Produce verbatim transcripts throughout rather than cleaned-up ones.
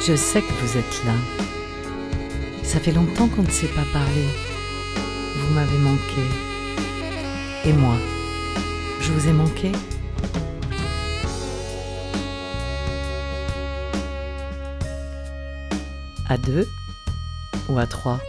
Je sais que vous êtes là. Ça fait longtemps qu'on ne s'est pas parlé. Vous m'avez manqué. Et moi, je vous ai manqué. À deux ou à trois?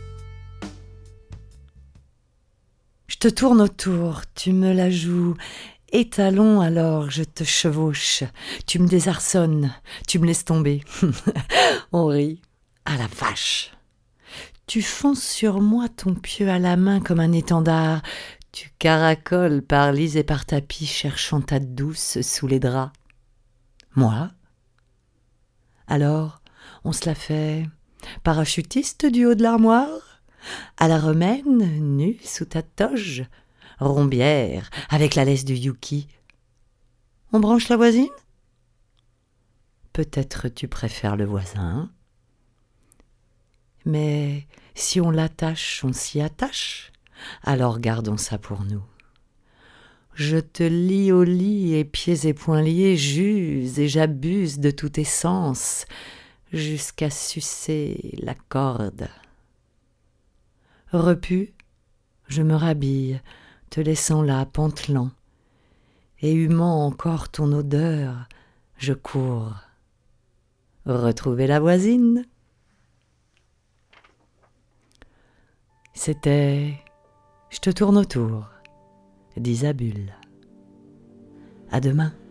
Je te tourne autour, tu me la joues. Étalon, alors je te chevauche. Tu me désarçonnes, tu me laisses tomber. On rit. À la vache! Tu fonces sur moi ton pieu à la main comme un étendard. Tu caracoles par lits et par tapis, cherchant ta douce sous les draps. Moi? Alors, on se la fait parachutiste du haut de l'armoire? À la romaine, nue sous ta toge? Rombière, avec la laisse du Yuki? On branche la voisine? Peut-être tu préfères le voisin. Mais si on l'attache, on s'y attache. Alors gardons ça pour nous. Je te lie au lit et pieds et poings liés, j'use et j'abuse de toute essence, jusqu'à sucer la corde. Repu, je me rhabille, te laissant là pantelant, et humant encore ton odeur, je cours. Retrouver la voisine. C'était « Je te tourne autour » d'Isabule. À demain.